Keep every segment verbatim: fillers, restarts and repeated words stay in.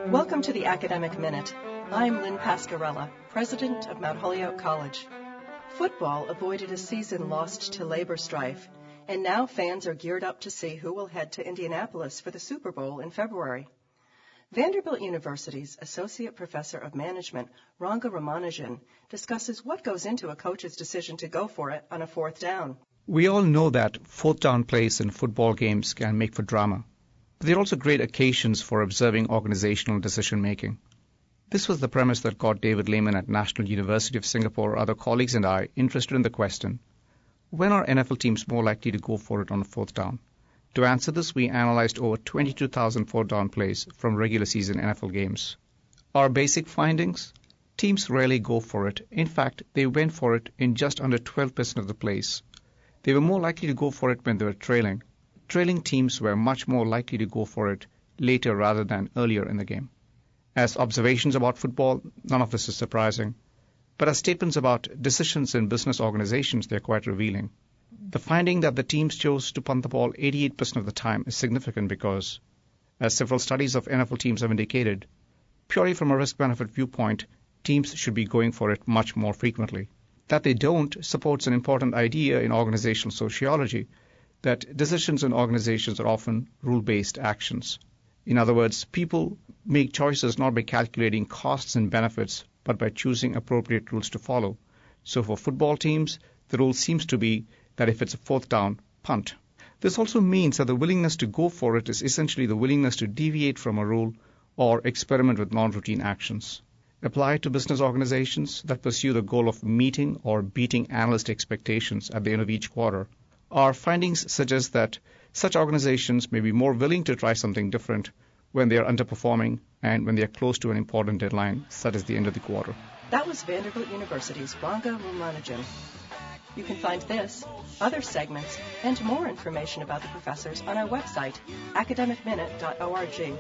Welcome to the Academic Minute. I'm Lynn Pascarella, president of Mount Holyoke College. Football avoided a season lost to labor strife, and now fans are geared up to see who will head to Indianapolis for the Super Bowl in February. Vanderbilt University's Associate Professor of Management, Ranga Ramanujan, discusses what goes into a coach's decision to go for it on a fourth down. We all know that fourth down plays in football games can make for drama, but they're also great occasions for observing organizational decision-making. This was the premise that got David Lehman at National University of Singapore, other colleagues and I interested in the question, when are N F L teams more likely to go for it on a fourth down? To answer this, we analyzed over twenty-two thousand fourth-down plays from regular season N F L games. Our basic findings? Teams rarely go for it. In fact, they went for it in just under twelve percent of the plays. They were more likely to go for it when they were trailing. Trailing teams were much more likely to go for it later rather than earlier in the game. As observations about football, none of this is surprising. But as statements about decisions in business organizations, they're quite revealing. The finding that the teams chose to punt the ball eighty-eight percent of the time is significant because, as several studies of N F L teams have indicated, purely from a risk-benefit viewpoint, teams should be going for it much more frequently. That they don't supports an important idea in organizational sociology, that decisions in organizations are often rule-based actions. In other words, people make choices not by calculating costs and benefits, but by choosing appropriate rules to follow. So for football teams, the rule seems to be that if it's a fourth down, punt. This also means that the willingness to go for it is essentially the willingness to deviate from a rule or experiment with non-routine actions. Applied to business organizations that pursue the goal of meeting or beating analyst expectations at the end of each quarter, our findings suggest that such organizations may be more willing to try something different when they are underperforming and when they are close to an important deadline, such as the end of the quarter. That was Vanderbilt University's Ranga Ramanujan. You can find this, other segments, and more information about the professors on our website, academic minute dot org.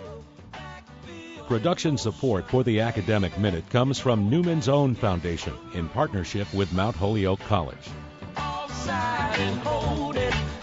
Production support for the Academic Minute comes from Newman's Own Foundation in partnership with Mount Holyoke College. Offside and hold it.